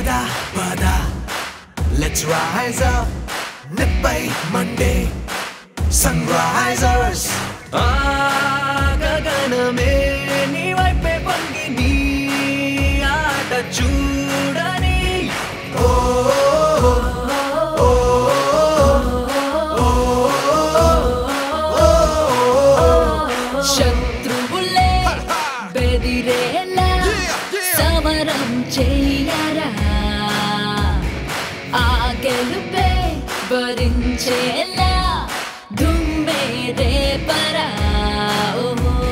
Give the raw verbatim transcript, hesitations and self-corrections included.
Pada, pada, let's rise up. Nippay Monday, sunrisers. గగనమే నీ వైపే పంగి నీ ఆట చూడని. ఓ శత్రువులే బెదిరేలా సమరం చెయ్యరా, ఆ గెలుపే భరించేలా